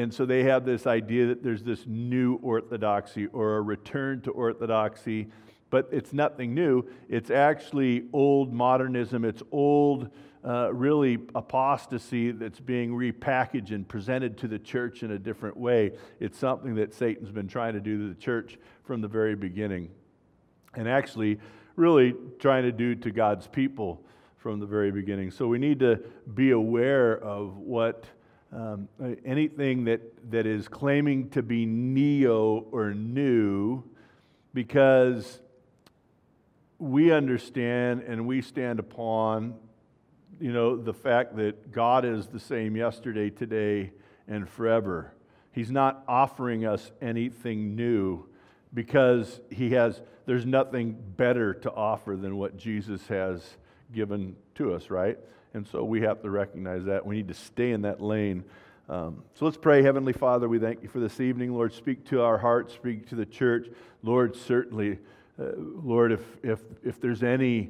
and so they have this idea that there's this new orthodoxy or a return to orthodoxy, but it's nothing new. It's actually old modernism. It's old, really apostasy that's being repackaged and presented to the church in a different way. It's something that Satan's been trying to do to the church from the very beginning, and actually really trying to do to God's people from the very beginning. So we need to be aware of what anything that is claiming to be neo or new, because we understand and we stand upon, the fact that God is the same yesterday, today, and forever. He's not offering us anything new because there's nothing better to offer than what Jesus has given to us, right? And so we have to recognize that. We need to stay in that lane. So let's pray. Heavenly Father, we thank you for this evening. Lord, speak to our hearts, speak to the church. Lord, certainly, Lord, if there's any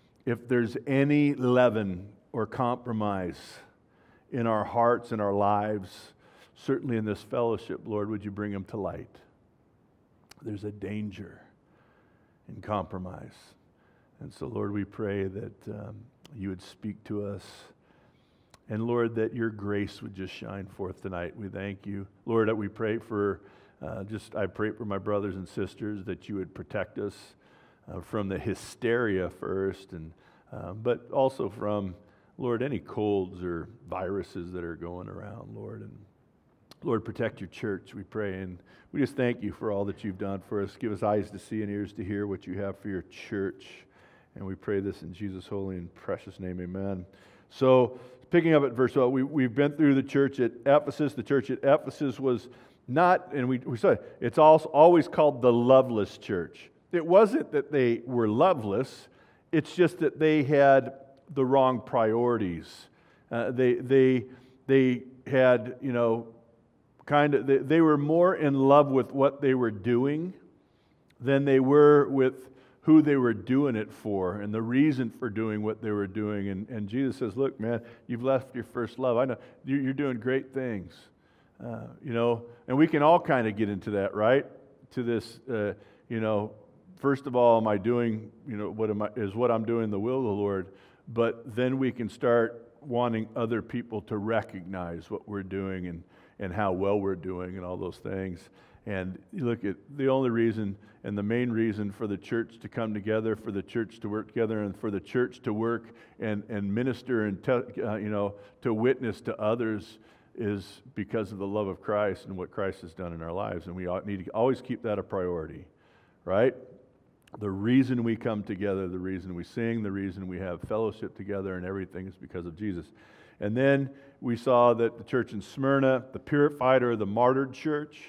leaven or compromise in our hearts and our lives, certainly in this fellowship, Lord, would you bring them to light? There's a danger in compromise. And so, Lord, we pray that you would speak to us. And, Lord, that your grace would just shine forth tonight. We thank you. Lord, that we pray for, I pray for my brothers and sisters that you would protect us from the hysteria first, but also from, Lord, any colds or viruses that are going around, Lord. And Lord, protect your church, we pray. And we just thank you for all that you've done for us. Give us eyes to see and ears to hear what you have for your church. And we pray this in Jesus' holy and precious name, amen. So, picking up at verse 12, we've been through the church at Ephesus. The church at Ephesus was not, and we said, it's also always called the loveless church. It wasn't that they were loveless, it's just that they had the wrong priorities. They had, they were more in love with what they were doing than they were with who they were doing it for and the reason for doing what they were doing. And Jesus says, look, man, you've left your first love. I know you're doing great things, and we can all kind of get into that, right? To this, first of all, am I doing, what I'm doing the will of the Lord? But then we can start wanting other people to recognize what we're doing and how well we're doing and all those things. And you look at the only reason and the main reason for the church to come together, for the church to work together, and for the church to work and minister and to witness to others is because of the love of Christ and what Christ has done in our lives. And we need to always keep that a priority, right? The reason we come together, the reason we sing, the reason we have fellowship together and everything is because of Jesus. And then we saw that the church in Smyrna, the purified or the martyred church,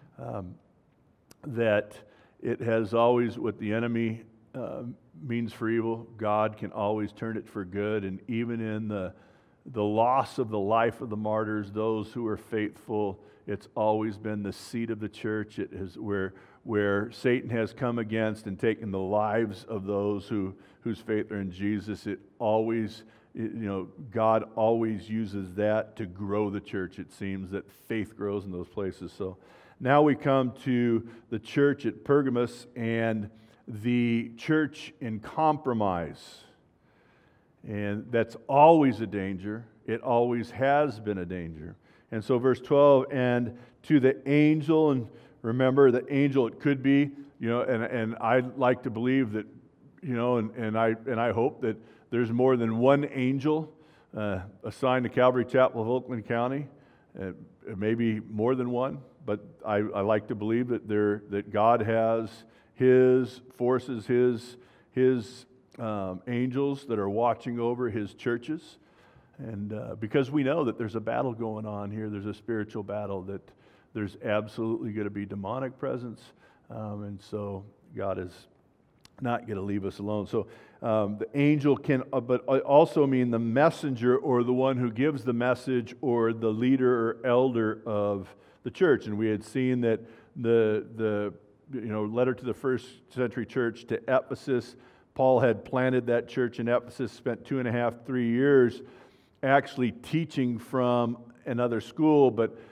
that it has always what the enemy means for evil, God can always turn it for good. And even in the loss of the life of the martyrs, those who are faithful, it's always been the seat of the church. It is where Satan has come against and taken the lives of those whose faith are in Jesus. It always, God always uses that to grow the church. It seems that faith grows in those places. So now we come to the church at Pergamos and the church in compromise. And that's always a danger. It always has been a danger. And so verse 12, and to the angel, and remember the angel, it could be, and I like to believe that, and I hope that there's more than one angel assigned to Calvary Chapel of Oakland County, maybe more than one. But I like to believe that God has His forces, His angels that are watching over His churches. And because we know that there's a battle going on here, there's a spiritual battle, that there's absolutely going to be demonic presence. And so God is not going to leave us alone. So the angel can, but also mean the messenger or the one who gives the message or the leader or elder of the church. And we had seen that the letter to the first century church to Ephesus, Paul had planted that church in Ephesus, spent 2.5-3 years actually teaching from another school, but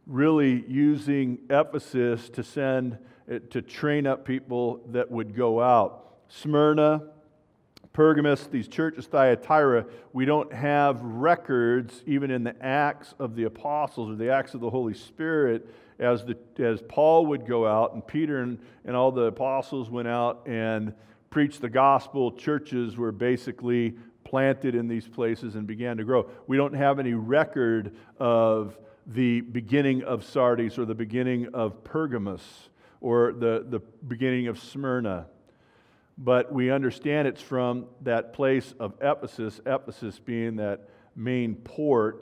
really using Ephesus to train up people that would go out. Smyrna, Pergamos, these churches, Thyatira, we don't have records, even in the Acts of the Apostles or the Acts of the Holy Spirit, as Paul would go out and Peter and all the apostles went out and preached the gospel. Churches were basically planted in these places and began to grow. We don't have any record of the beginning of Sardis or the beginning of Pergamos or the beginning of Smyrna. But we understand it's from that place of Ephesus, Ephesus being that main port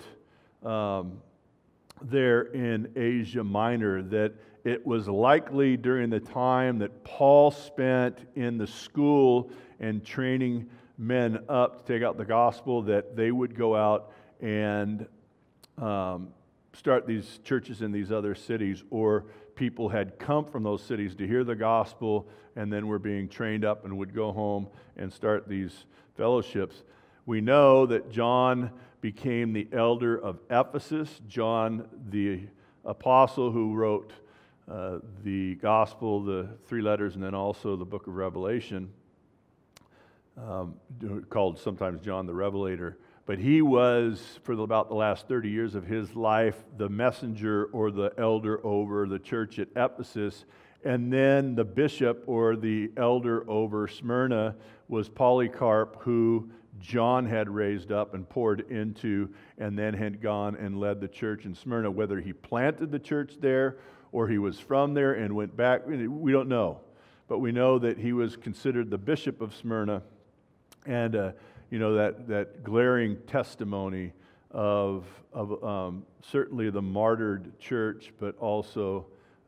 there in Asia Minor, that it was likely during the time that Paul spent in the school and training men up to take out the gospel, that they would go out and start these churches in these other cities, or people had come from those cities to hear the gospel and then were being trained up and would go home and start these fellowships. We know that John became the elder of Ephesus. John, the apostle who wrote the gospel, the 3 letters, and then also the book of Revelation, called sometimes John the Revelator. But he was, for about the last 30 years of his life, the messenger or the elder over the church at Ephesus. And then the bishop or the elder over Smyrna was Polycarp, who John had raised up and poured into, and then had gone and led the church in Smyrna. Whether he planted the church there or he was from there and went back, we don't know. But we know that he was considered the bishop of Smyrna. And that glaring testimony of certainly the martyred church, but also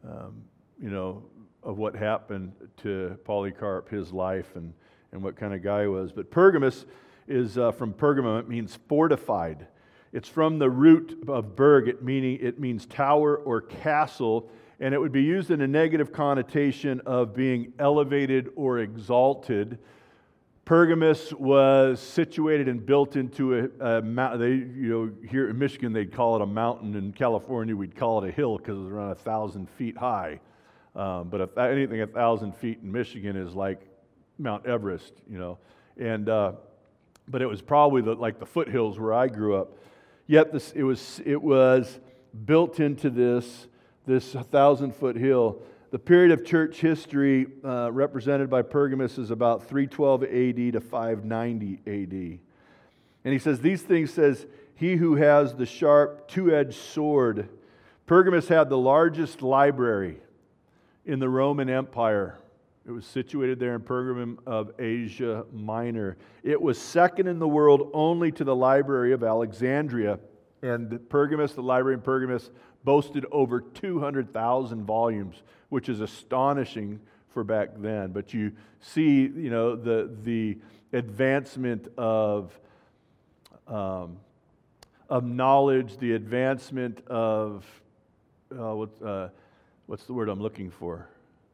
of what happened to Polycarp, his life, and what kind of guy he was. But Pergamos is from Pergamum. It means fortified. It's from the root of burg. It means tower or castle, and it would be used in a negative connotation of being elevated or exalted. Pergamos was situated and built into a mountain. Here in Michigan they'd call it a mountain. In California we'd call it a hill because it was around 1,000 feet high. But if anything 1,000 feet in Michigan is like Mount Everest, And but it was probably like the foothills where I grew up. Yet it was built into this 1,000-foot hill. The period of church history represented by Pergamos is about 312 AD to 590 AD. And he says, these things says, he who has the sharp two-edged sword. Pergamos had the largest library in the Roman Empire. It was situated there in Pergamum of Asia Minor. It was second in the world only to the library of Alexandria. And Pergamos, the library in Pergamos, boasted over 200,000 volumes, which is astonishing for back then. But you see, the advancement of knowledge, the advancement of what's the word I'm looking for?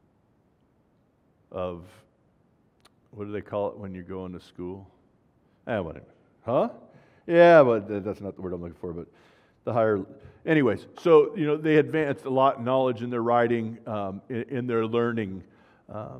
Of what do they call it when you go into school? Whatever. Huh? Yeah, but that's not the word I'm looking for. But the higher. Anyways, so they advanced a lot in knowledge in their writing, in their learning. I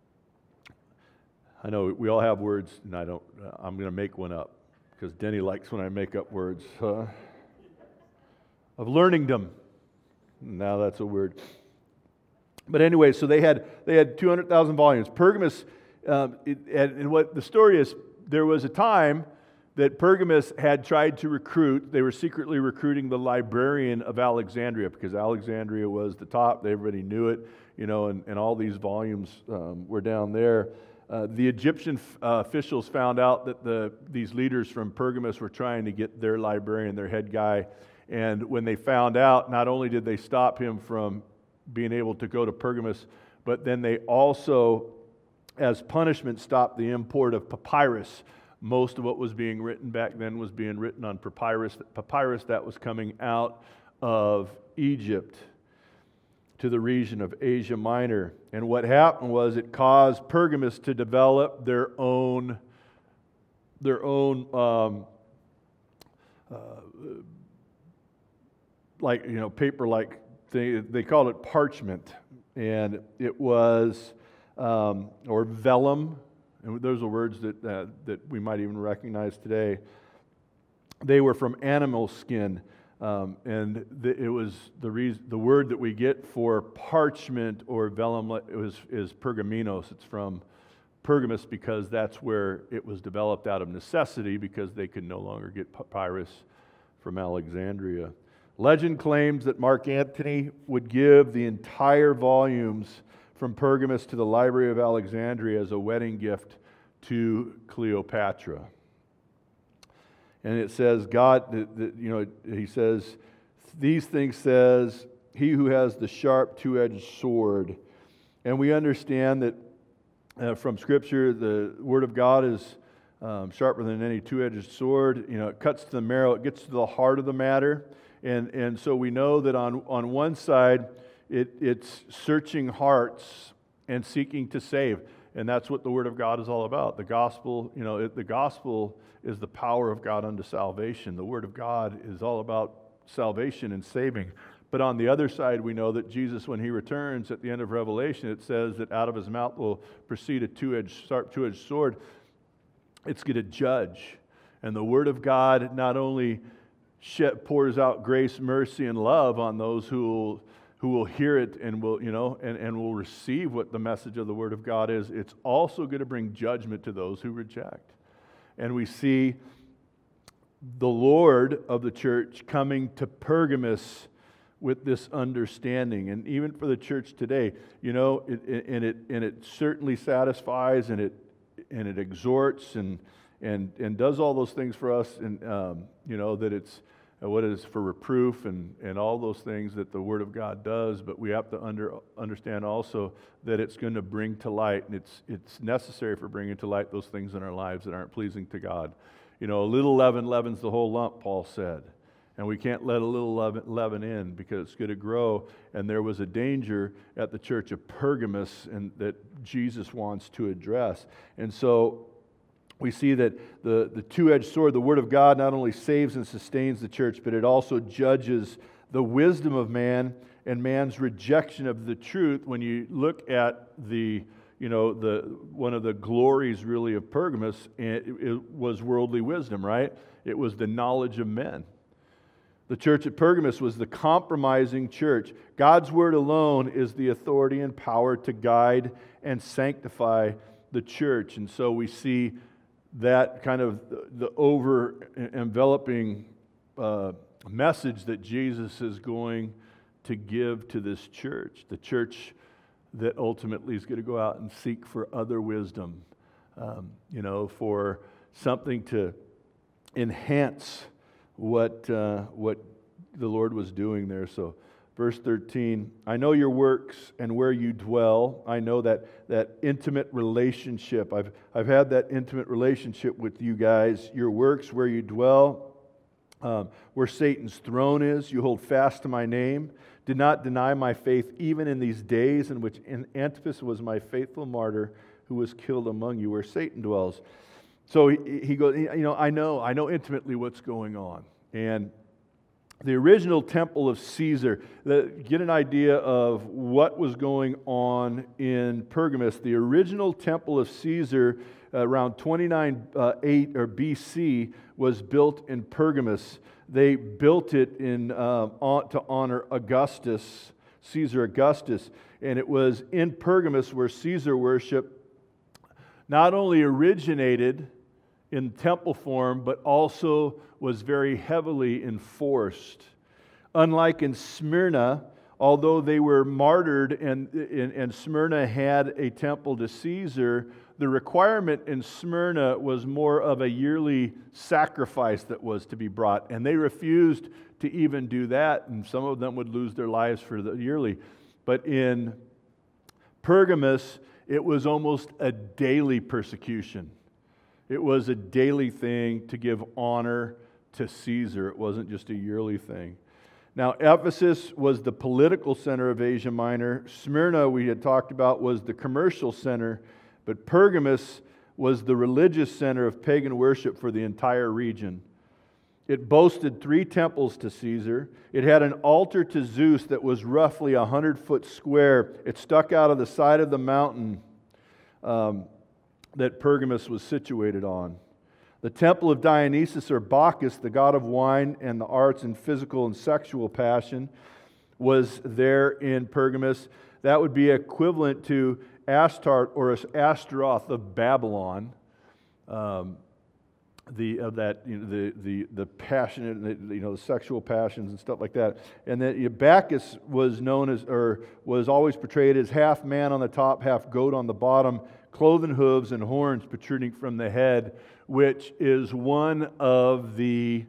know we all have words, and I don't. I'm going to make one up because Denny likes when I make up words. Of learningdom. Now that's a word. But anyway, so they had 200,000 volumes. Pergamos, and what the story is, there was a time that Pergamos had tried to recruit. They were secretly recruiting the librarian of Alexandria because Alexandria was the top. Everybody knew it, and all these volumes were down there. The Egyptian officials found out that these leaders from Pergamos were trying to get their librarian, their head guy, and when they found out, not only did they stop him from being able to go to Pergamos, but then they also, as punishment, stopped the import of papyrus. Most of what was being written back then was being written on papyrus that was coming out of Egypt to the region of Asia Minor. And what happened was it caused Pergamos to develop their own like, paper like thing. They called it parchment. And it was, or vellum, and those are words that we might even recognize today. They were from animal skin. And it was the word that we get for parchment or vellum is pergaminos. It's from Pergamus because that's where it was developed out of necessity because they could no longer get papyrus from Alexandria. Legend claims that Mark Antony would give the entire volumes from Pergamus to the Library of Alexandria as a wedding gift to Cleopatra. And it says, he says, these things says, he who has the sharp two-edged sword. And we understand that from Scripture, the Word of God is sharper than any two-edged sword. It cuts to the marrow, it gets to the heart of the matter. And so we know that on one side, it's searching hearts and seeking to save. And that's what the Word of God is all about. The gospel, the gospel is the power of God unto salvation. The Word of God is all about salvation and saving. But on the other side, we know that Jesus, when He returns at the end of Revelation, it says that out of His mouth will proceed a sharp two-edged sword. It's going to judge. And the Word of God not only pours out grace, mercy, and love on those who will hear it and will, and will receive what the message of the Word of God is, it's also going to bring judgment to those who reject. And we see the Lord of the church coming to Pergamus with this understanding. And even for the church today, it certainly satisfies and it exhorts and does all those things for us, and that it's what is for reproof and all those things that the Word of God does, but we have to understand also that it's going to bring to light, and it's necessary for bringing to light those things in our lives that aren't pleasing to God. A little leaven leavens the whole lump, Paul said, and we can't let a little leaven in because it's going to grow, and there was a danger at the church of Pergamus and that Jesus wants to address. And so we see that the two-edged sword, the Word of God, not only saves and sustains the church, but it also judges the wisdom of man and man's rejection of the truth. When you look at one of the glories really of Pergamus, it was worldly wisdom, right? It was the knowledge of men. The church at Pergamus was the compromising church. God's Word alone is the authority and power to guide and sanctify the church. And so we see that kind of the over-enveloping message that Jesus is going to give to this church, the church that ultimately is going to go out and seek for other wisdom, for something to enhance what the Lord was doing there. So verse 13, I know your works and where you dwell. I know that intimate relationship. I've had that intimate relationship with you guys. Your works, where you dwell, where Satan's throne is. You hold fast to my name. Did not deny my faith even in these days in which Antipas was my faithful martyr who was killed among you, where Satan dwells. So he goes, I know intimately what's going on. And the original temple of Caesar, get an idea of what was going on in Pergamus. The original temple of Caesar around 29 BC was built in Pergamus. They built it to honor Augustus, Caesar Augustus. And it was in Pergamus where Caesar worship not only originated in temple form, but also was very heavily enforced. Unlike in Smyrna, although they were martyred and Smyrna had a temple to Caesar, the requirement in Smyrna was more of a yearly sacrifice that was to be brought. And they refused to even do that, and some of them would lose their lives for the yearly. But in Pergamus, it was almost a daily persecution. It was a daily thing to give honor to Caesar. It wasn't just a yearly thing. Now, Ephesus was the political center of Asia Minor. Smyrna, we had talked about, was the commercial center. But Pergamus was the religious center of pagan worship for the entire region. It boasted 3 temples to Caesar. It had an altar to Zeus that was roughly 100 foot square. It stuck out of the side of the mountain that Pergamus was situated on. The temple of Dionysus or Bacchus, the god of wine and the arts and physical and sexual passion, was there in Pergamus. That would be equivalent to Astarte or Astaroth of Babylon. The passionate, the sexual passions and stuff like that. And that Bacchus was known as, or was always portrayed as half man on the top, half goat on the bottom, cloven hooves and horns protruding from the head, which is one of the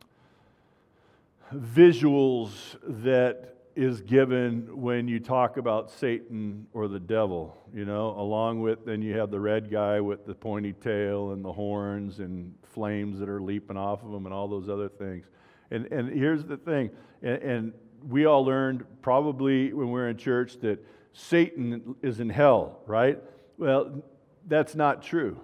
visuals that is given when you talk about Satan or the devil, along with, then you have the red guy with the pointy tail and the horns and flames that are leaping off of him and all those other things. And here's the thing, and we all learned probably when we were in church that Satan is in hell, right? Well, that's not true.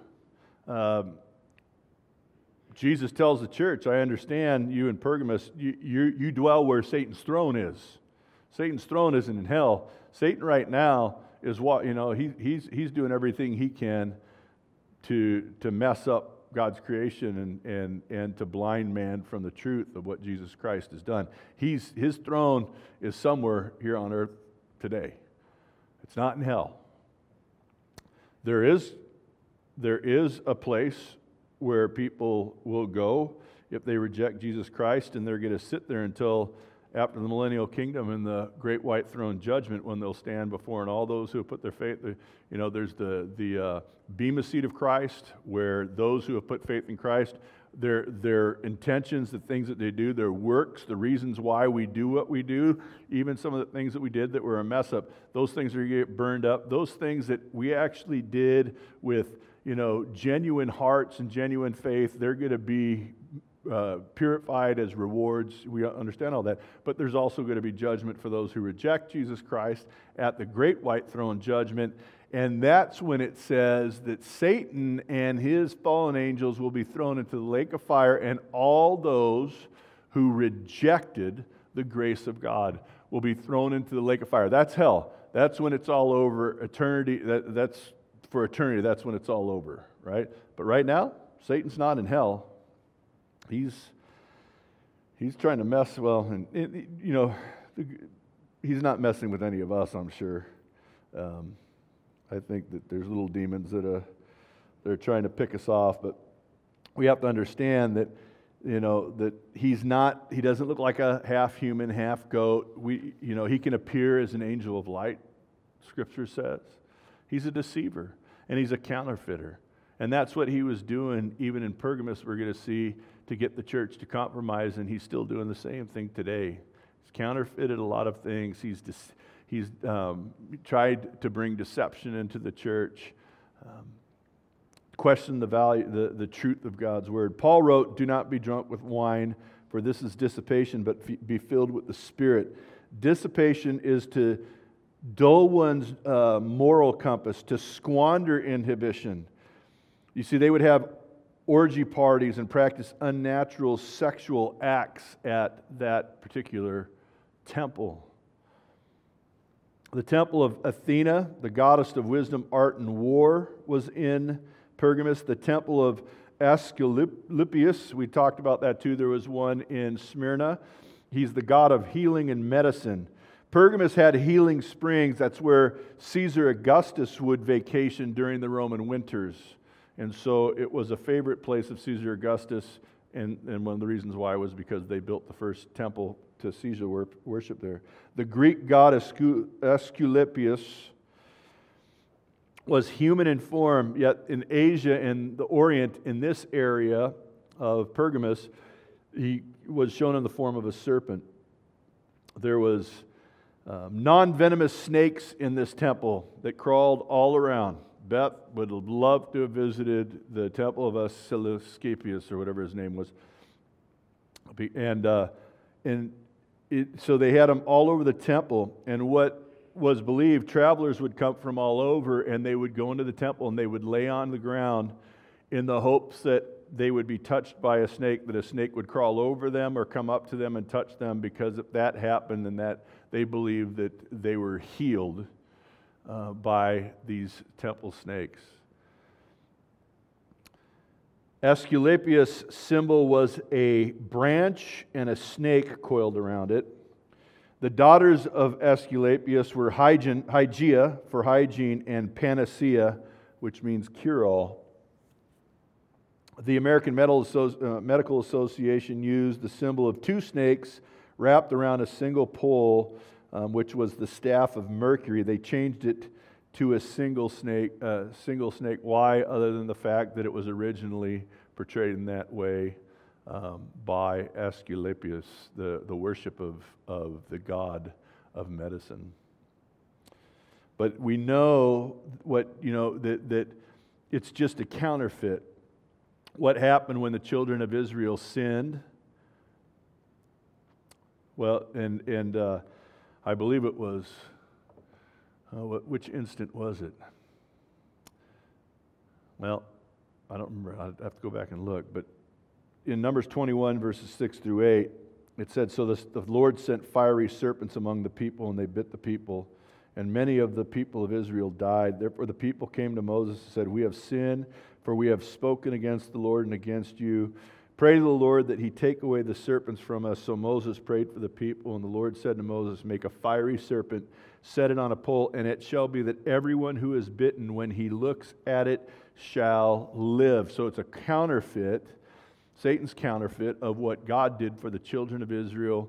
Jesus tells the church, I understand you in Pergamus, you dwell where Satan's throne is. Satan's throne isn't in hell. Satan right now is he's doing everything he can to mess up God's creation and to blind man from the truth of what Jesus Christ has done. His throne is somewhere here on earth today. It's not in hell. There is a place where people will go if they reject Jesus Christ, and they're going to sit there until after the millennial kingdom and the great white throne judgment, when they'll stand before, and all those who have put their faith, there's the Bema seat of Christ, where those who have put faith in Christ, their intentions, the things that they do, their works, the reasons why we do what we do, even some of the things that we did that were a mess up, those things are going to get burned up. Those things that we actually did with genuine hearts and genuine faith, they're going to be purified as rewards. We understand all that. But there's also going to be judgment for those who reject Jesus Christ at the great white throne judgment. And that's when it says that Satan and his fallen angels will be thrown into the lake of fire, and all those who rejected the grace of God will be thrown into the lake of fire. That's hell. That's when it's all over. Eternity, that's for eternity. That's when it's all over, right? But right now, Satan's not in hell. He's trying to mess, he's not messing with any of us, I'm sure. I think that there's little demons that they're trying to pick us off, but we have to understand that, that he doesn't look like a half human, half goat. He can appear as an angel of light, Scripture says. He's a deceiver, and he's a counterfeiter. And that's what he was doing even in Pergamus, we're going to see, to get the church to compromise, and he's still doing the same thing today. He's counterfeited a lot of things. He's tried to bring deception into the church, question the value, the truth of God's word. Paul wrote, "Do not be drunk with wine, for this is dissipation, but be filled with the Spirit." Dissipation is to dull one's moral compass, to squander inhibition. You see, they would have orgy parties and practice unnatural sexual acts at that particular temple. The temple of Athena, the goddess of wisdom, art, and war, was in Pergamus. The temple of Asclepius, we talked about that too. There was one in Smyrna. He's the god of healing and medicine. Pergamus had healing springs. That's where Caesar Augustus would vacation during the Roman winters. And so it was a favorite place of Caesar Augustus, and one of the reasons why was because they built the first temple to Caesar worship there. The Greek god Asclepius was human in form, yet in Asia and the Orient, in this area of Pergamus, he was shown in the form of a serpent. There was non-venomous snakes in this temple that crawled all around. Beth would have loved to have visited the temple of Asclepius, or whatever his name was. So they had them all over the temple. And what was believed, travelers would come from all over, and they would go into the temple and they would lay on the ground in the hopes that they would be touched by a snake, that a snake would crawl over them or come up to them and touch them, because if that happened, then that they believed that they were healed by these temple snakes. Aesculapius' symbol was a branch and a snake coiled around it. The daughters of Aesculapius were Hygeia for hygiene and Panacea, which means cure-all. The American Medical Association used the symbol of two snakes wrapped around a single pole, which was the staff of Mercury. They changed it to a single snake. Why? Other than the fact that it was originally portrayed in that way by Aesculapius, the worship of the god of medicine. But we know that it's just a counterfeit. What happened when the children of Israel sinned? Well, and I believe it was, which instant was it? Well, I don't remember. I'd have to go back and look. But in Numbers 21, verses 6 through 8, it said, "So the Lord sent fiery serpents among the people, and they bit the people. And many of the people of Israel died. Therefore the people came to Moses and said, 'We have sinned, for we have spoken against the Lord and against you. Pray to the Lord that He take away the serpents from us.' So Moses prayed for the people, and the Lord said to Moses, 'Make a fiery serpent, set it on a pole, and it shall be that everyone who is bitten, when he looks at it, shall live.'" So it's a counterfeit, Satan's counterfeit of what God did for the children of Israel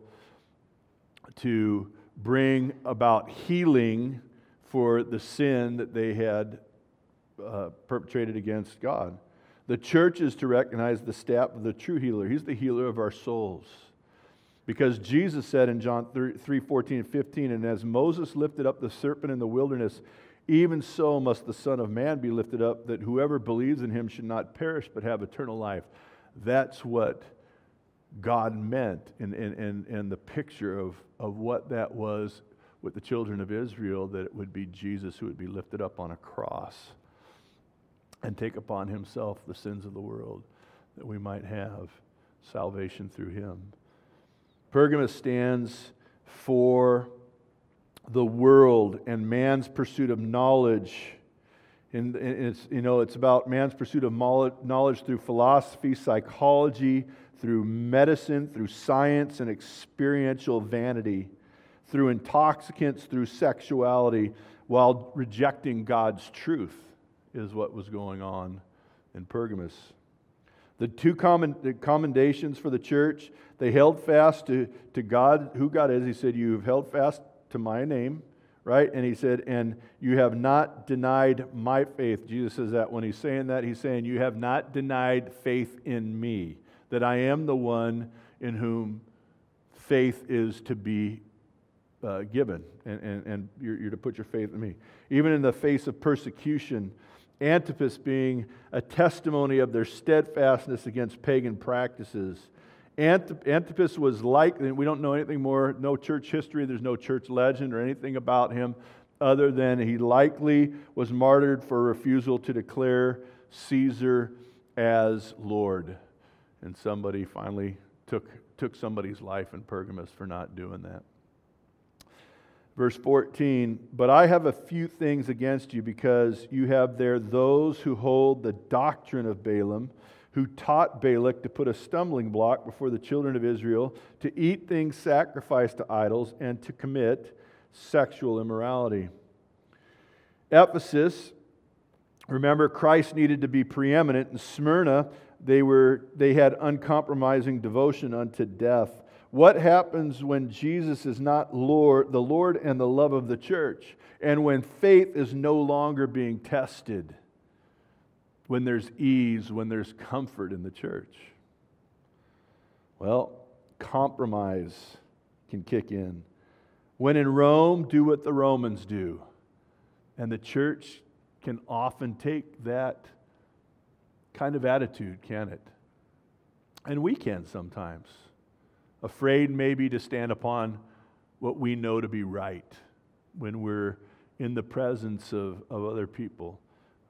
to bring about healing for the sin that they had perpetrated against God. The church is to recognize the staff of the true healer. He's the healer of our souls. Because Jesus said in John 3:14 and 15, "And as Moses lifted up the serpent in the wilderness, even so must the Son of Man be lifted up, that whoever believes in Him should not perish but have eternal life." That's what God meant in the picture of what that was with the children of Israel, that it would be Jesus who would be lifted up on a cross and take upon Himself the sins of the world, that we might have salvation through Him. Pergamos stands for the world and man's pursuit of knowledge. And it's about man's pursuit of knowledge through philosophy, psychology, through medicine, through science and experiential vanity, through intoxicants, through sexuality, while rejecting God's truth, is what was going on in Pergamos. The two commendations for the church: they held fast to God, who God is. He said, "You have held fast to my name," right? And He said, "And you have not denied my faith." Jesus says that when He's saying that, He's saying, "You have not denied faith in me," that I am the one in whom faith is to be given, and you're to put your faith in me. Even in the face of persecution, Antipas being a testimony of their steadfastness against pagan practices. Antipas was like, and we don't know anything more, no church history, there's no church legend or anything about him, other than he likely was martyred for refusal to declare Caesar as Lord. And somebody finally took somebody's life in Pergamos for not doing that. Verse 14, "But I have a few things against you, because you have there those who hold the doctrine of Balaam, who taught Balak to put a stumbling block before the children of Israel, to eat things sacrificed to idols, and to commit sexual immorality." Ephesus, remember, Christ needed to be preeminent. In Smyrna, they had uncompromising devotion unto death. What happens when Jesus is not Lord, the Lord and the love of the church, and when faith is no longer being tested? When there's ease, when there's comfort in the church? Well, compromise can kick in. When in Rome, do what the Romans do. And the church can often take that kind of attitude, can it? And we can sometimes. Afraid maybe to stand upon what we know to be right when we're in the presence of other people.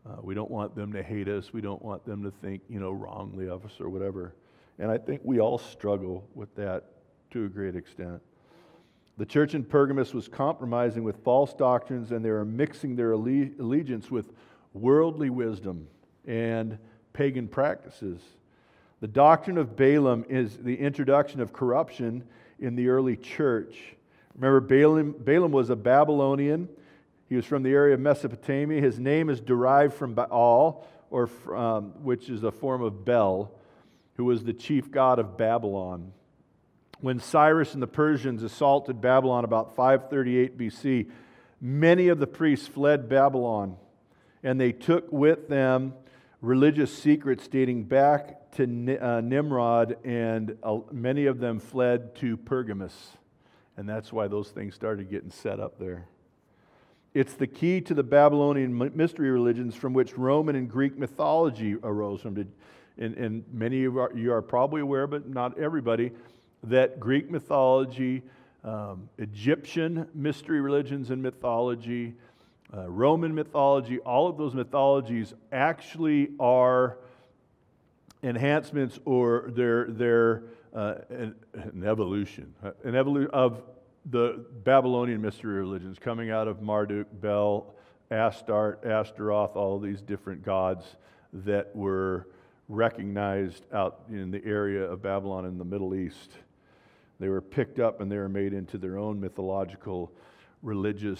We don't want them to hate us. We don't want them to think, wrongly of us or whatever. And I think we all struggle with that to a great extent. The church in Pergamos was compromising with false doctrines, and they were mixing their allegiance with worldly wisdom and pagan practices. The doctrine of Balaam is the introduction of corruption in the early church. Remember, Balaam was a Babylonian. He was from the area of Mesopotamia. His name is derived from Baal, which is a form of Bel, who was the chief god of Babylon. When Cyrus and the Persians assaulted Babylon about 538 BC, many of the priests fled Babylon, and they took with them religious secrets dating back to Nimrod, and many of them fled to Pergamos. And that's why those things started getting set up there. It's the key to the Babylonian mystery religions from which Roman and Greek mythology arose from. And many of you are probably aware, but not everybody, that Greek mythology, Egyptian mystery religions and mythology, Roman mythology, all of those mythologies actually are enhancements, or they're an evolution of the Babylonian mystery religions coming out of Marduk, Bel, Astarte, Ashtaroth, all of these different gods that were recognized out in the area of Babylon in the Middle East. They were picked up and they were made into their own mythological, religious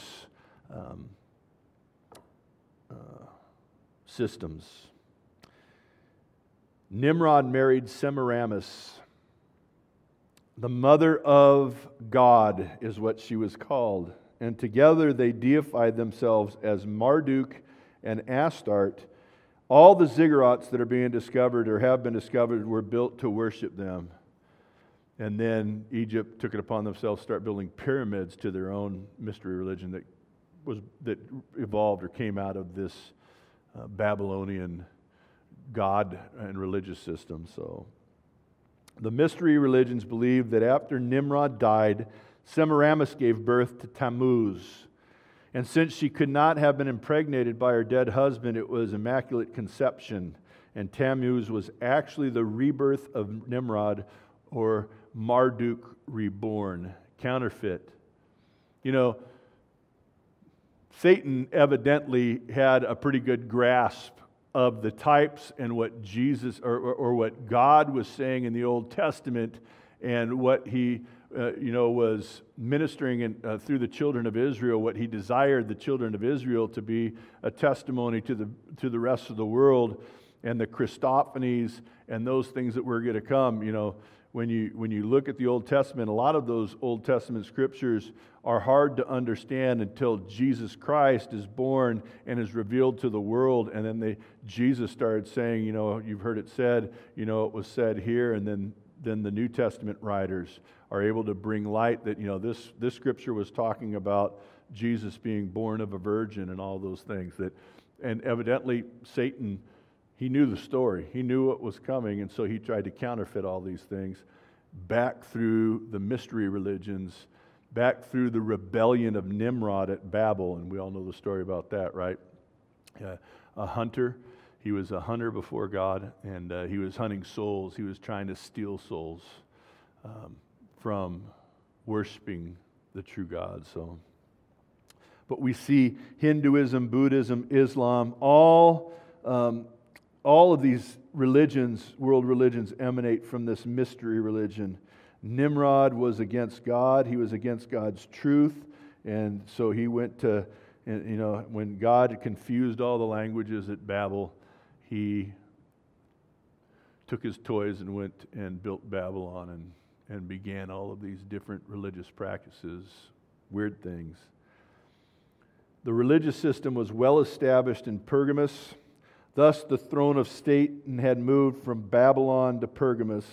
systems. Nimrod married Semiramis. The mother of God is what she was called. And together they deified themselves as Marduk and Astarte. All the ziggurats that are being discovered or have been discovered were built to worship them. And then Egypt took it upon themselves to start building pyramids to their own mystery religion that evolved or came out of this Babylonian god and religious system. So the mystery religions believed that after Nimrod died, Semiramis gave birth to Tammuz. And since she could not have been impregnated by her dead husband, it was immaculate conception. And Tammuz was actually the rebirth of Nimrod, or Marduk reborn, counterfeit. Satan evidently had a pretty good grasp of the types and what Jesus or what God was saying in the Old Testament, and what he was ministering through the children of Israel, what he desired the children of Israel to be a testimony to the rest of the world, and the Christophanies and those things that were going to come. When you look at the Old Testament, a lot of those Old Testament scriptures are hard to understand until Jesus Christ is born and is revealed to the world. And then Jesus started saying, you've heard it said, it was said here. And then the New Testament writers are able to bring light that, this scripture was talking about Jesus being born of a virgin and all those things. And evidently Satan, he knew the story. He knew what was coming, and so he tried to counterfeit all these things back through the mystery religions, back through the rebellion of Nimrod at Babel, and we all know the story about that, right? A hunter. He was a hunter before God, and he was hunting souls. He was trying to steal souls from worshiping the true God. But we see Hinduism, Buddhism, Islam, all of these religions, world religions, emanate from this mystery religion. Nimrod was against God. He was against God's truth. And so he went to, when God confused all the languages at Babel, he took his toys and went and built Babylon and began all of these different religious practices, weird things. The religious system was well established in Pergamos. Thus, the throne of Satan had moved from Babylon to Pergamos.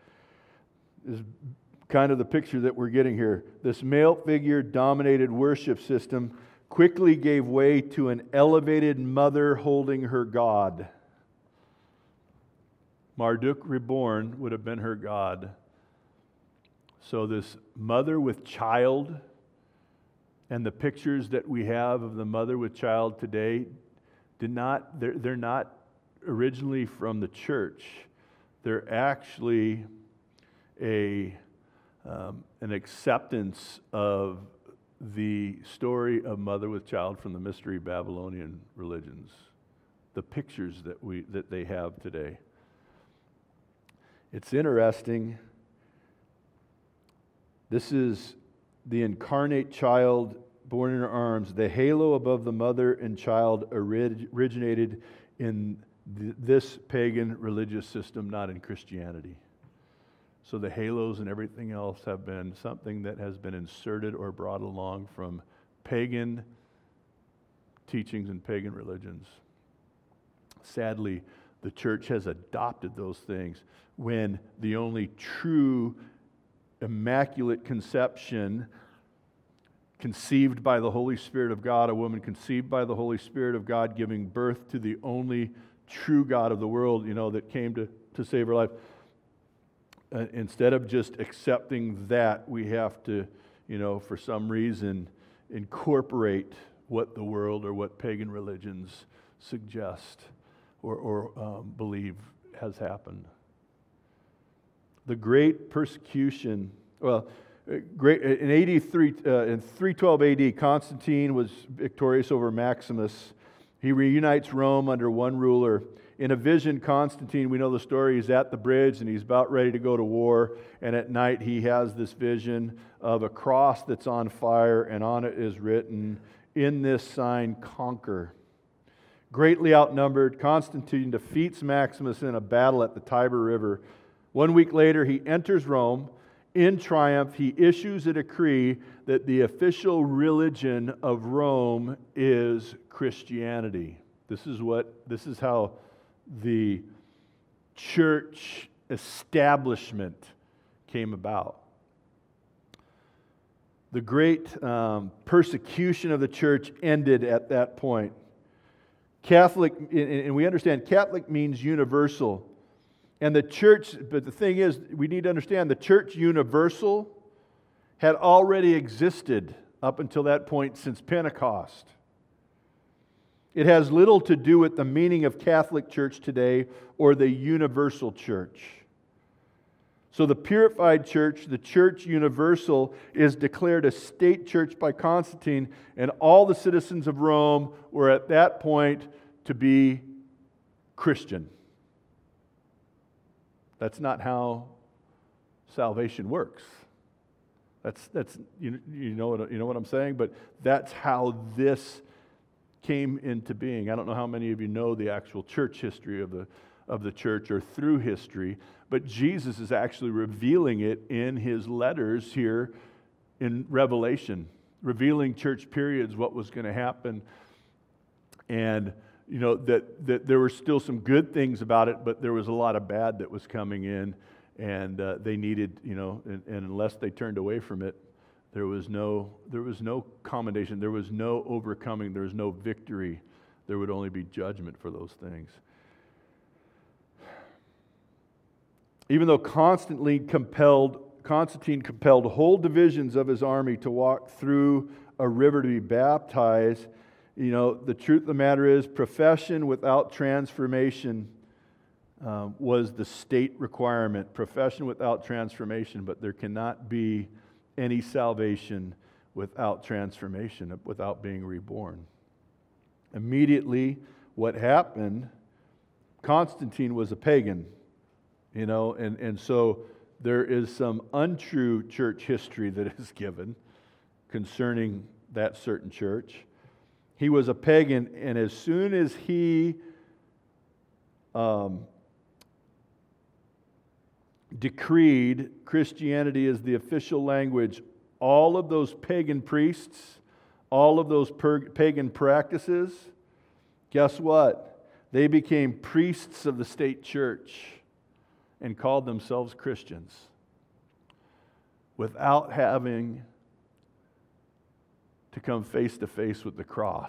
Is kind of the picture that we're getting here. This male figure dominated worship system quickly gave way to an elevated mother holding her God. Marduk reborn would have been her God. So this mother with child, and the pictures that we have of the mother with child today they're not originally from the church. They're actually an acceptance of the story of mother with child from the mystery Babylonian religions, the pictures that they have today. It's interesting. This is the incarnate child born in her arms. The halo above the mother and child originated in this pagan religious system, not in Christianity. So the halos and everything else have been something that has been inserted or brought along from pagan teachings and pagan religions. Sadly, the church has adopted those things when the only true immaculate conception conceived by the Holy Spirit of God, a woman conceived by the Holy Spirit of God, giving birth to the only true God of the world, that came to save her life. Instead of just accepting that, we have to, for some reason, incorporate what the world or what pagan religions suggest or believe has happened. The great persecution, in 312 AD, Constantine was victorious over Maximus. He reunites Rome under one ruler. In a vision, Constantine, we know the story, he's at the bridge and he's about ready to go to war. And at night he has this vision of a cross that's on fire, and on it is written, "In this sign conquer." Greatly outnumbered, Constantine defeats Maximus in a battle at the Tiber River. 1 week later, he enters Rome. In triumph, he issues a decree that the official religion of Rome is Christianity. This is how the church establishment came about. The great persecution of the church ended at that point. Catholic, and we understand Catholic means universal. And the church, but the thing is, we need to understand the church universal had already existed up until that point since Pentecost. It has little to do with the meaning of Catholic Church today or the universal church. So the purified church, the church universal, is declared a state church by Constantine, and all the citizens of Rome were at that point to be Christian. That's not how salvation works. That's you know what I'm saying, but that's how this came into being. I don't know how many of you know the actual church history of the church or through history, but Jesus is actually revealing it in his letters here in Revelation, revealing church periods, what was going to happen, and that there were still some good things about it, but there was a lot of bad that was coming in, and they needed, and unless they turned away from it, there was no commendation, there was no overcoming, there was no victory. There would only be judgment for those things. Even though Constantine compelled whole divisions of his army to walk through a river to be baptized, the truth of the matter is, profession without transformation was the state requirement. Profession without transformation, but there cannot be any salvation without transformation, without being reborn. Immediately, what happened, Constantine was a pagan, and so there is some untrue church history that is given concerning that certain church. He was a pagan, and as soon as he decreed Christianity as the official language, all of those pagan priests, all of those pagan practices, guess what? They became priests of the state church and called themselves Christians without having to come face to face with the cross.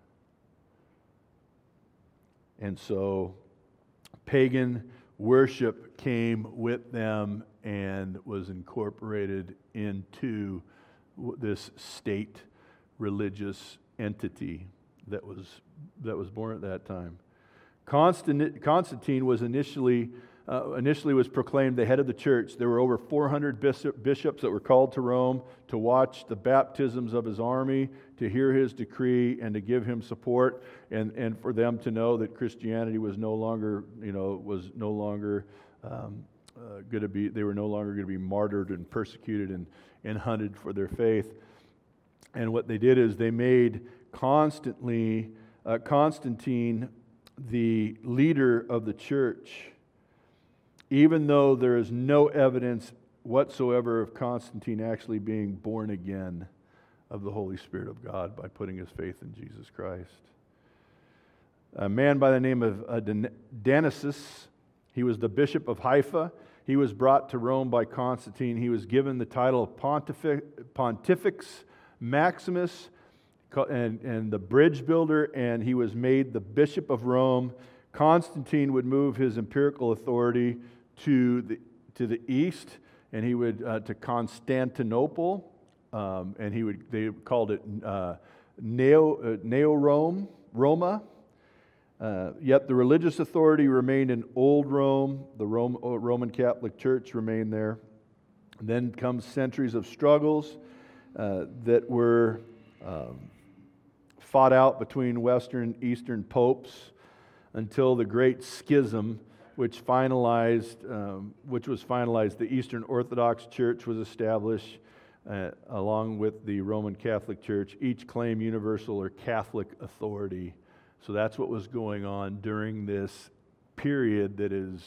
And so pagan worship came with them and was incorporated into this state religious entity that was born at that time. Constantine was initially was proclaimed the head of the church. There were over 400 bishops that were called to Rome to watch the baptisms of his army, to hear his decree, and to give him support, and for them to know that Christianity was no longer, going to be. They were no longer going to be martyred and persecuted and hunted for their faith. And what they did is they made Constantine the leader of the church, even though there is no evidence whatsoever of Constantine actually being born again of the Holy Spirit of God by putting his faith in Jesus Christ. A man by the name of Dionysius, he was the bishop of Haifa. He was brought to Rome by Constantine. He was given the title of Pontifex Maximus and the bridge builder, and he was made the bishop of Rome. Constantine would move his imperial authority to the east, and he would to Constantinople, and they called it Neo-Roma. Yet the religious authority remained in Old Rome. The Roman Catholic Church remained there. And then comes centuries of struggles that were fought out between Western and Eastern popes until the Great Schism, which was finalized. The Eastern Orthodox Church was established along with the Roman Catholic Church. Each claimed universal or Catholic authority. So that's what was going on during this period that is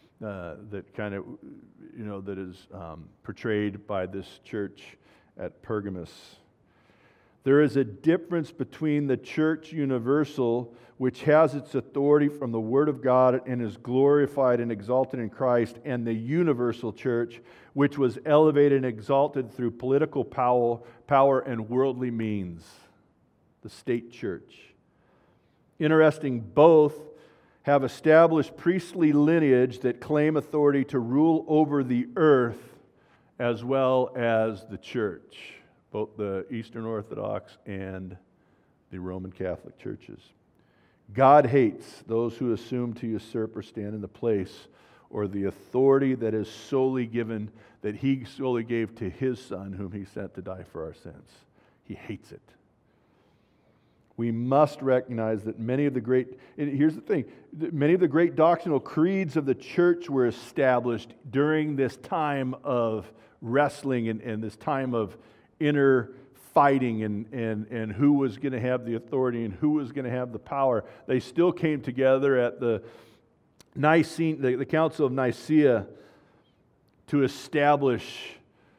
portrayed by this church at Pergamus. There is a difference between the church universal, which has its authority from the Word of God and is glorified and exalted in Christ, and the universal church, which was elevated and exalted through political power and worldly means, the state church. Interesting, both have established priestly lineage that claim authority to rule over the earth as well as the church, both the Eastern Orthodox and the Roman Catholic churches. God hates those who assume to usurp or stand in the place or the authority that is solely given, that He solely gave to His Son, whom He sent to die for our sins. He hates it. We must recognize that many of the great doctrinal creeds of the church were established during this time of wrestling and this time of inner fighting and who was going to have the authority and who was going to have the power. They still came together at the Council of Nicaea to establish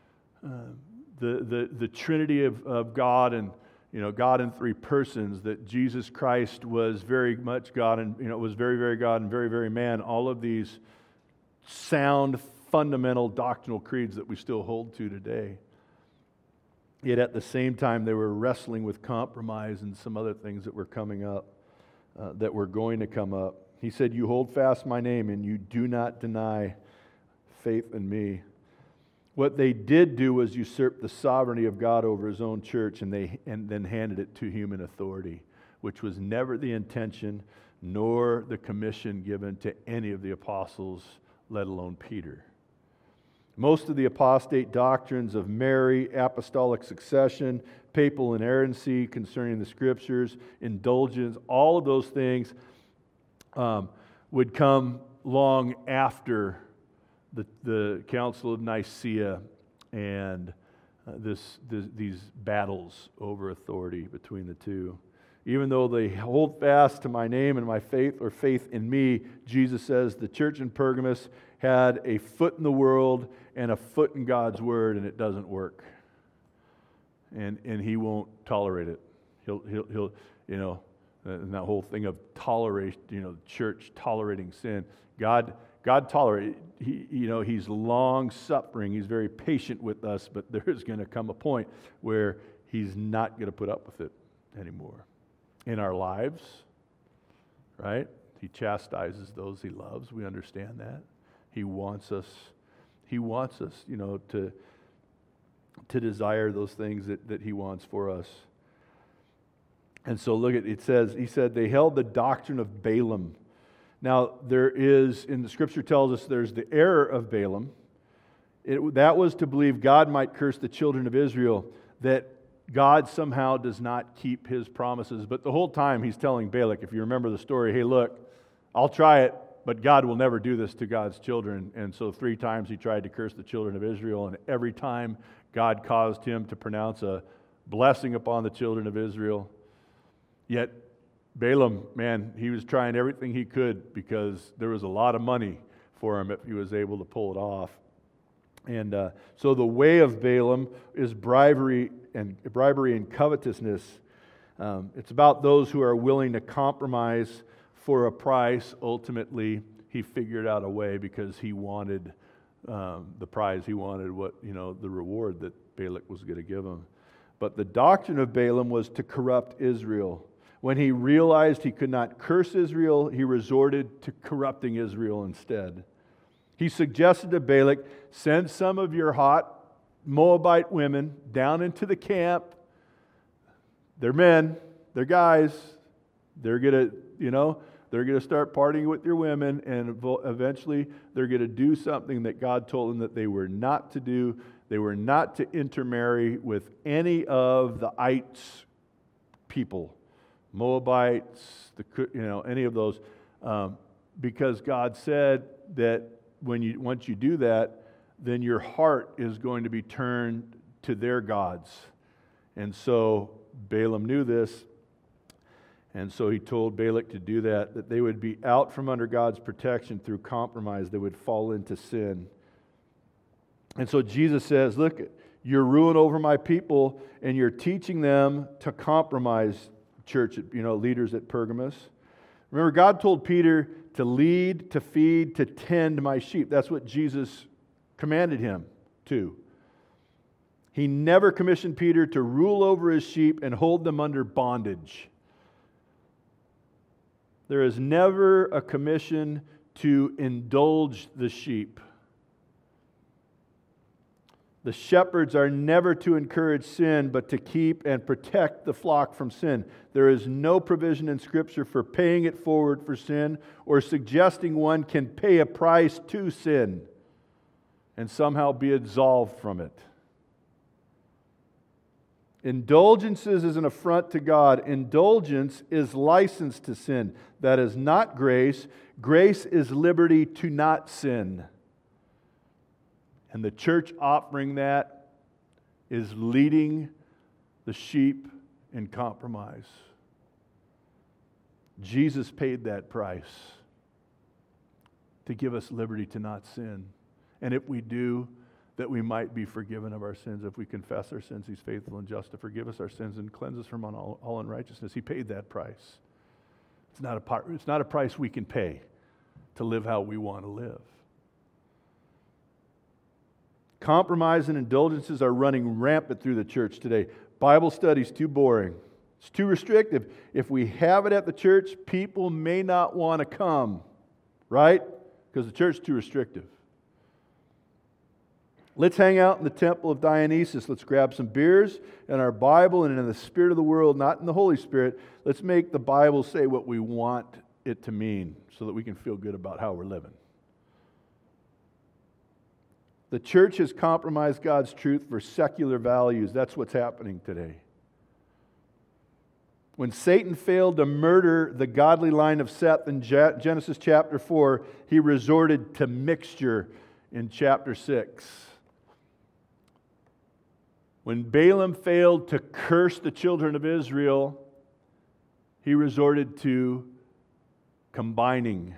the Trinity of God, and God in three persons, that Jesus Christ was very much God and was very, very God and very, very man. All of these sound, fundamental doctrinal creeds that we still hold to today. Yet at the same time, they were wrestling with compromise and some other things that were coming up, that were going to come up. He said, "You hold fast my name and you do not deny faith in me." What they did do was usurp the sovereignty of God over His own church, and then handed it to human authority, which was never the intention nor the commission given to any of the apostles, let alone Peter. Most of the apostate doctrines of Mary, apostolic succession, papal inerrancy concerning the Scriptures, indulgence, all of those things would come long after the Council of Nicaea and these battles over authority between the two. Even though they hold fast to my name and my faith, or faith in me, Jesus says the church in Pergamus had a foot in the world and a foot in God's word, and it doesn't work. And He won't tolerate it. He'll and that whole thing of toleration, church tolerating sin. God tolerates. He's long suffering. He's very patient with us, but there is going to come a point where He's not going to put up with it anymore. In our lives, right? He chastises those He loves. We understand that. He wants us. To desire those things that He wants for us. And so look at it says, he said, they held the doctrine of Balaam. Now, there is, in the scripture tells us there's the error of Balaam. That was to believe God might curse the children of Israel, that God somehow does not keep his promises. But the whole time he's telling Balak, if you remember the story, hey, look, I'll try it, but God will never do this to God's children. And so 3 times he tried to curse the children of Israel, and every time God caused him to pronounce a blessing upon the children of Israel. Yet Balaam, man, he was trying everything he could because there was a lot of money for him if he was able to pull it off. And so the way of Balaam is bribery and covetousness. It's about those who are willing to compromise for a price. Ultimately, he figured out a way because he wanted the prize. He wanted the reward that Balak was going to give him. But the doctrine of Balaam was to corrupt Israel. When he realized he could not curse Israel, he resorted to corrupting Israel instead. He suggested to Balak, send some of your hot Moabite women down into the camp. They're men, they're guys. They're going to start partying with your women, and eventually they're going to do something that God told them that they were not to do. They were not to intermarry with any of the ites people, Moabites, any of those, because God said that once you do that, then your heart is going to be turned to their gods. And so Balaam knew this, and so he told Balak to do that they would be out from under God's protection through compromise. They would fall into sin. And so Jesus says, look, you're ruling over my people, and you're teaching them to compromise, church, leaders at Pergamos. Remember, God told Peter to lead, to feed, to tend my sheep. That's what Jesus commanded him to. He never commissioned Peter to rule over his sheep and hold them under bondage. There is never a commission to indulge the sheep. The shepherds are never to encourage sin, but to keep and protect the flock from sin. There is no provision in Scripture for paying it forward for sin or suggesting one can pay a price to sin and somehow be absolved from it. Indulgences is an affront to God. Indulgence is license to sin. That is not grace. Grace is liberty to not sin. And the church offering that is leading the sheep in compromise. Jesus paid that price to give us liberty to not sin. And if we do, that we might be forgiven of our sins. If we confess our sins, He's faithful and just to forgive us our sins and cleanse us from all unrighteousness. He paid that price. It's not a price we can pay to live how we want to live. Compromise and indulgences are running rampant through the church today. Bible study's too boring. It's too restrictive. If we have it at the church, people may not want to come, right? Because the church is too restrictive. Let's hang out in the temple of Dionysus. Let's grab some beers and our Bible, and in the spirit of the world, not in the Holy Spirit, let's make the Bible say what we want it to mean so that we can feel good about how we're living. The church has compromised God's truth for secular values. That's what's happening today. When Satan failed to murder the godly line of Seth in Genesis chapter 4, he resorted to mixture in chapter 6. When Balaam failed to curse the children of Israel, he resorted to combining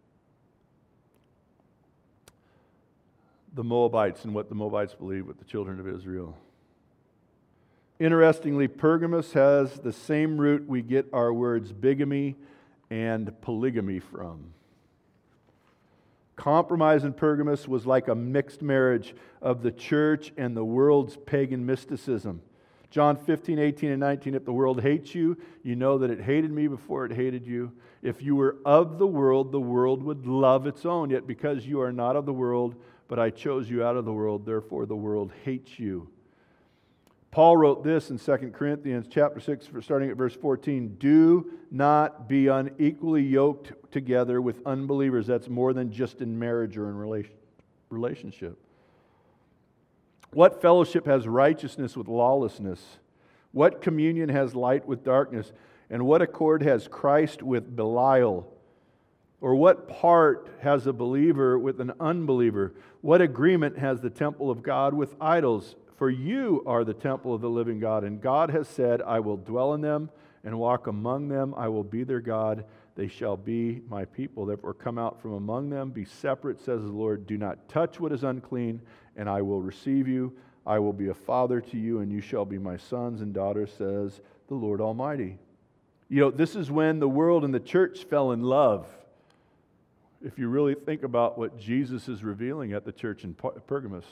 the Moabites and what the Moabites believed with the children of Israel. Interestingly, Pergamos has the same root we get our words bigamy and polygamy from. Compromise in Pergamos was like a mixed marriage of the church and the world's pagan mysticism. John 15, 18, and 19, if the world hates you, you know that it hated me before it hated you. If you were of the world would love its own. Yet because you are not of the world, but I chose you out of the world, therefore the world hates you. Paul wrote this in 2 Corinthians chapter 6, starting at verse 14. Do not be unequally yoked together with unbelievers. That's more than just in marriage or in relationship. What fellowship has righteousness with lawlessness? What communion has light with darkness? And what accord has Christ with Belial? Or what part has a believer with an unbeliever? What agreement has the temple of God with idols? For you are the temple of the living God, and God has said, I will dwell in them and walk among them. I will be their God. They shall be my people. Therefore come out from among them. Be separate, says the Lord. Do not touch what is unclean, and I will receive you. I will be a father to you, and you shall be my sons and daughters, says the Lord Almighty. You know, this is when the world and the church fell in love. If you really think about what Jesus is revealing at the church in Pergamos.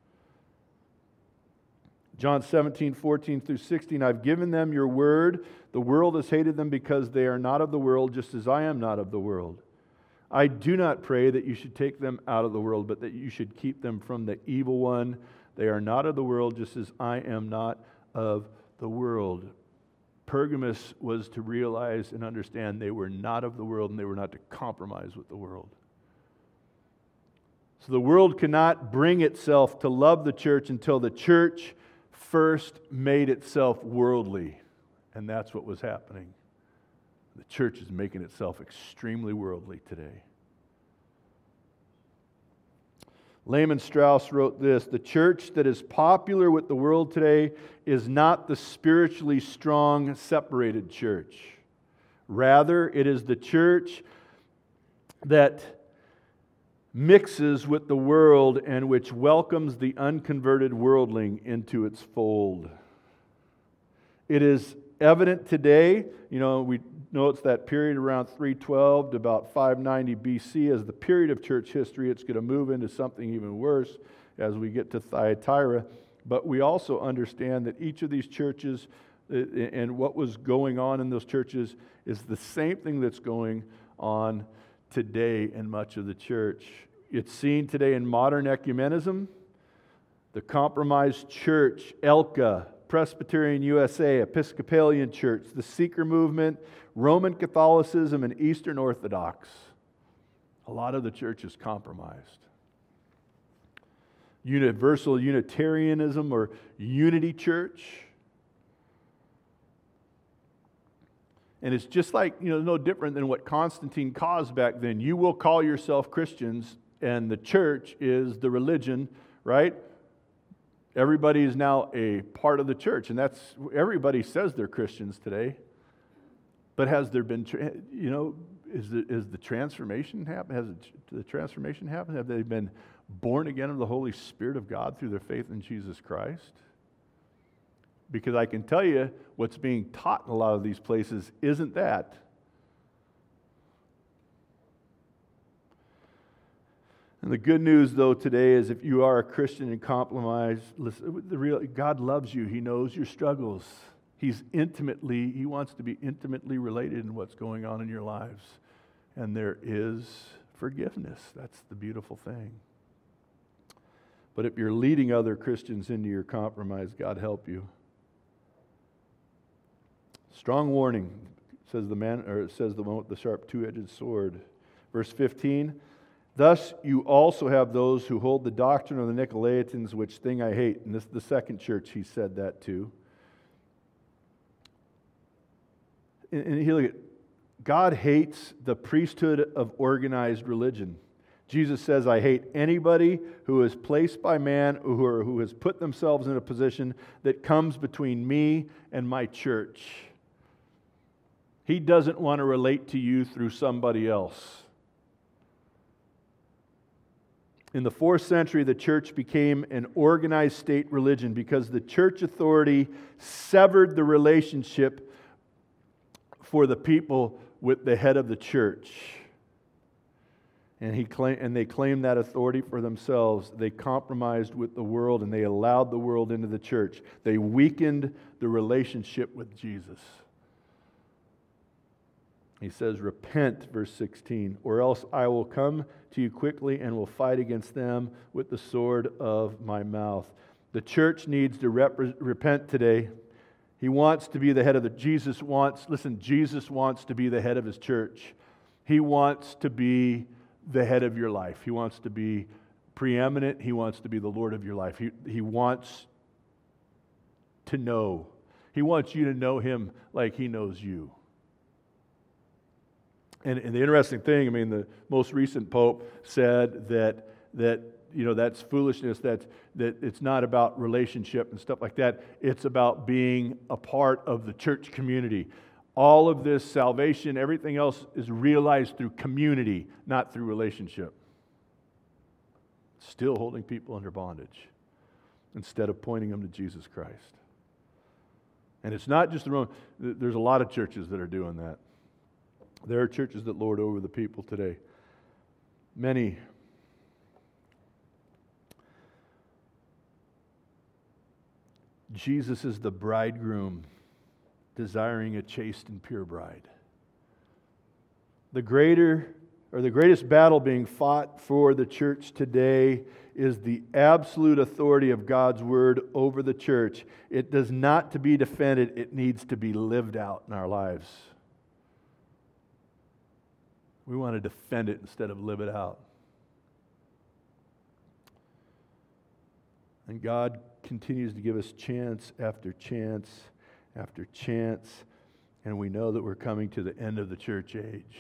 John 17:14-16, I've given them your word. The world has hated them because they are not of the world, just as I am not of the world. I do not pray that you should take them out of the world, but that you should keep them from the evil one. They are not of the world, just as I am not of the world. Pergamos was to realize and understand they were not of the world, and they were not to compromise with the world. So the world cannot bring itself to love the church until the church first made itself worldly. And that's what was happening. The church is making itself extremely worldly today. Lehman Strauss wrote this: the church that is popular with the world today is not the spiritually strong, separated church. Rather, it is the church that mixes with the world and which welcomes the unconverted worldling into its fold. It is evident today, you know, we know it's that period around 312 to about 590 BC as the period of church history. It's going to move into something even worse as we get to Thyatira. But we also understand that each of these churches and what was going on in those churches is the same thing that's going on today in much of the church. It's seen today in modern ecumenism, the compromised church, ELCA, Presbyterian USA, Episcopalian Church, the Seeker movement, Roman Catholicism, and Eastern Orthodox. A lot of the church is compromised. Universal Unitarianism or Unity Church. And it's just like, no different than what Constantine caused back then. You will call yourself Christians, and the church is the religion, right? Everybody is now a part of the church, and everybody says they're Christians today. But has there been, is the transformation happen? Has the transformation happened? Have they been born again of the Holy Spirit of God through their faith in Jesus Christ? Because I can tell you what's being taught in a lot of these places isn't that. And the good news, though, today is if you are a Christian and compromised, listen, God loves you. He knows your struggles. He wants to be intimately related in what's going on in your lives. And there is forgiveness. That's the beautiful thing. But if you're leading other Christians into your compromise, God help you. Strong warning, says the one with the sharp two-edged sword. Verse 15, thus you also have those who hold the doctrine of the Nicolaitans, which thing I hate. And this is the second church he said that to. And look at, God hates the priesthood of organized religion. Jesus says, I hate anybody who is placed by man or who has put themselves in a position that comes between me and my church. He doesn't want to relate to you through somebody else. In the 4th century, the church became an organized state religion because the church authority severed the relationship for the people with the head of the church. And they claimed that authority for themselves. They compromised with the world and they allowed the world into the church. They weakened the relationship with Jesus. He says, repent, verse 16, or else I will come to you quickly and will fight against them with the sword of my mouth. The church needs to repent today. He wants to be the head of Jesus wants to be the head of His church. He wants to be the head of your life. He wants to be preeminent. He wants to be the Lord of your life. He wants to know. He wants you to know Him like He knows you. And the interesting thing, the most recent Pope said that that's foolishness, that it's not about relationship and stuff like that. It's about being a part of the church community. All of this salvation, everything else is realized through community, not through relationship. Still holding people under bondage instead of pointing them to Jesus Christ. And it's not just the Roman. There's a lot of churches that are doing that. There are churches that lord over the people today. Many. Jesus is the bridegroom desiring a chaste and pure bride. The greatest battle being fought for the church today is the absolute authority of God's word over the church. It does not to be defended, it needs to be lived out in our lives. We want to defend it instead of live it out. And God continues to give us chance after chance after chance, and we know that we're coming to the end of the church age.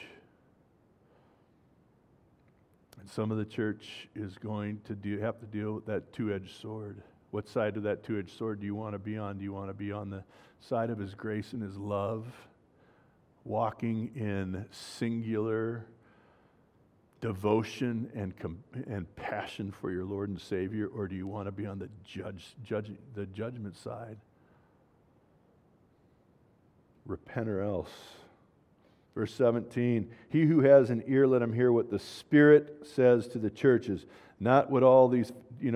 And some of the church is going to have to deal with that two-edged sword. What side of that two-edged sword do you want to be on? Do you want to be on the side of His grace and His love, walking in singular devotion and passion for your Lord and Savior, or do you want to be on the judgment side? Repent or else. Verse 17, he who has an ear, let him hear what the Spirit says to the churches. Not what all these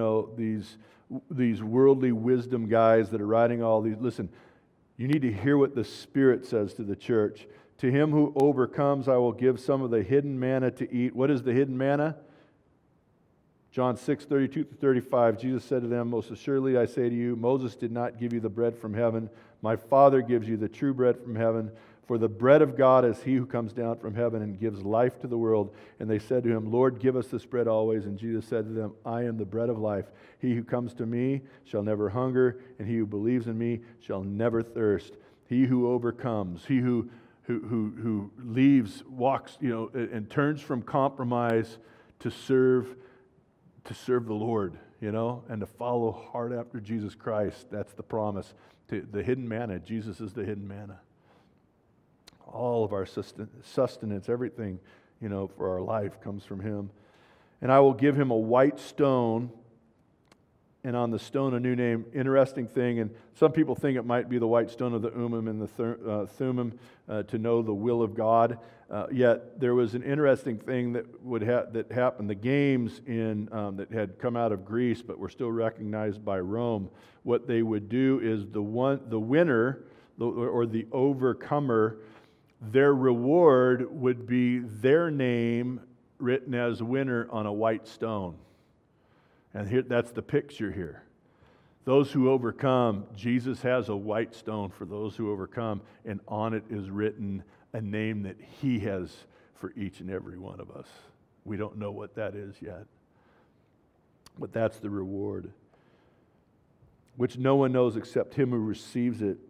worldly wisdom guys that are writing all these. Listen, you need to hear what the Spirit says to the church. To him who overcomes, I will give some of the hidden manna to eat. What is the hidden manna? John 6:32-35, Jesus said to them, most assuredly I say to you, Moses did not give you the bread from heaven. My Father gives you the true bread from heaven. For the bread of God is He who comes down from heaven and gives life to the world. And they said to Him, Lord, give us this bread always. And Jesus said to them, I am the bread of life. He who comes to me shall never hunger, and he who believes in me shall never thirst. He who overcomes, he who leaves, walks, and turns from compromise to serve the Lord, and to follow hard after Jesus Christ. That's the promise. The hidden manna. Jesus is the hidden manna. All of our sustenance, everything, for our life comes from Him. And I will give him a white stone, and on the stone a new name. Interesting thing, and some people think it might be the white stone of the Urim and the Thummim to know the will of God. Yet there was an interesting thing that happened. The games that had come out of Greece but were still recognized by Rome. What they would do is the winner or the overcomer, their reward would be their name written as winner on a white stone. And here, that's the picture here. Those who overcome, Jesus has a white stone for those who overcome, and on it is written a name that He has for each and every one of us. We don't know what that is yet, but that's the reward, which no one knows except him who receives it.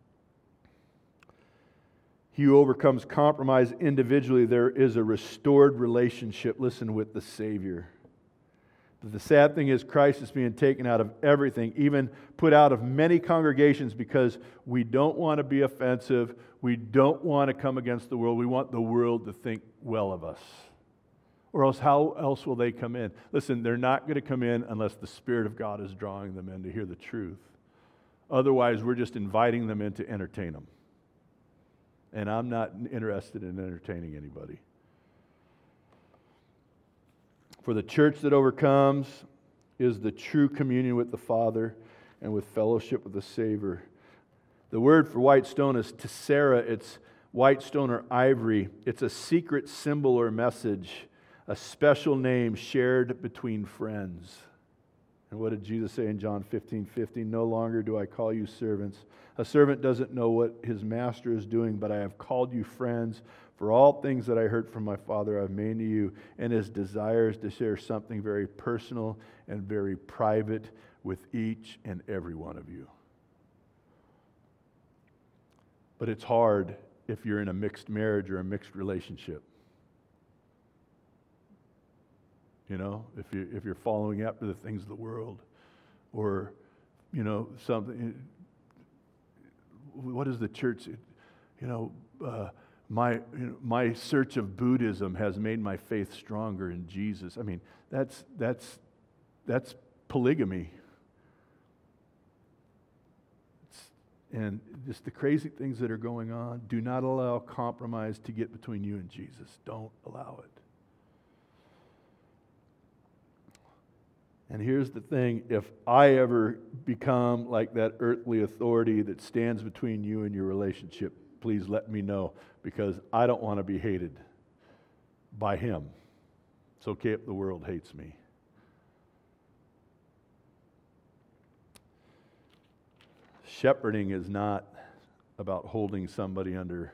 He who overcomes compromise individually, there is a restored relationship, listen, with the Savior. But the sad thing is Christ is being taken out of everything, even put out of many congregations, because we don't want to be offensive. We don't want to come against the world. We want the world to think well of us. Or else how else will they come in? Listen, they're not going to come in unless the Spirit of God is drawing them in to hear the truth. Otherwise, we're just inviting them in to entertain them. And I'm not interested in entertaining anybody. For the church that overcomes is the true communion with the Father and with fellowship with the Savior. The word for white stone is tessera. It's white stone or ivory. It's a secret symbol or message, a special name shared between friends. And what did Jesus say in John 15:15? No longer do I call you servants. A servant doesn't know what his master is doing, but I have called you friends. For all things that I heard from my Father I've made to you. And his desire is to share something very personal and very private with each and every one of you. But it's hard if you're in a mixed marriage or a mixed relationship. You know, if you're following after the things of the world, or, you know, something. What is the church? You know, my search of Buddhism has made my faith stronger in Jesus. I mean, that's polygamy. And just the crazy things that are going on. Do not allow compromise to get between you and Jesus. Don't allow it. And here's the thing, if I ever become like that earthly authority that stands between you and your relationship, please let me know, because I don't want to be hated by him. It's okay if the world hates me. Shepherding is not about holding somebody under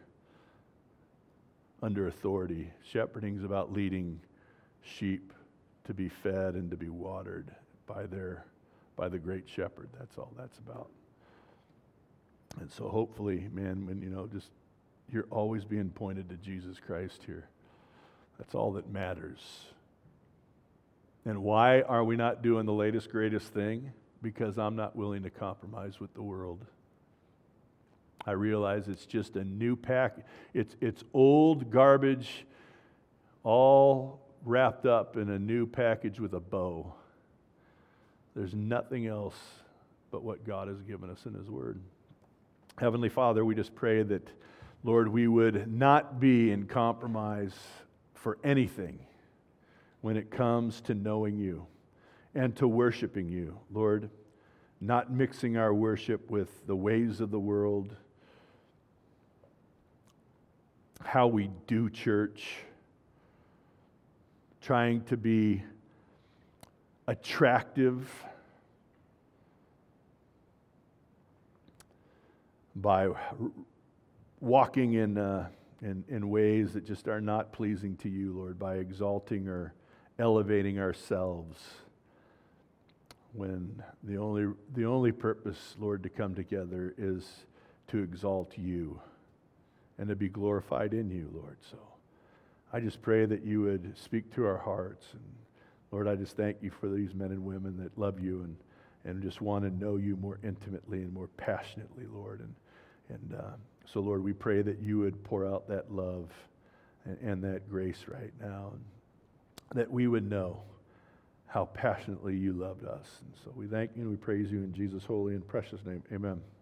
authority. Shepherding is about leading sheep to be fed and to be watered by the great shepherd. That's all that's about. And so hopefully, man, when just you're always being pointed to Jesus Christ here. That's all that matters. And why are we not doing the latest, greatest thing? Because I'm not willing to compromise with the world. I realize it's just a new pack. It's old garbage, all wrapped up in a new package with a bow. There's nothing else but what God has given us in His Word. Heavenly Father, we just pray that, Lord, we would not be in compromise for anything when it comes to knowing You and to worshiping You. Lord, not mixing our worship with the ways of the world, how we do church, trying to be attractive by walking in ways that just are not pleasing to You, Lord, by exalting or elevating ourselves, when the only purpose, Lord, to come together is to exalt You and to be glorified in You, Lord. So I just pray that You would speak to our hearts. And Lord, I just thank You for these men and women that love You and just want to know You more intimately and more passionately, Lord. And so, Lord, we pray that You would pour out that love and that grace right now, and that we would know how passionately You loved us. And so we thank You and we praise You in Jesus' holy and precious name. Amen.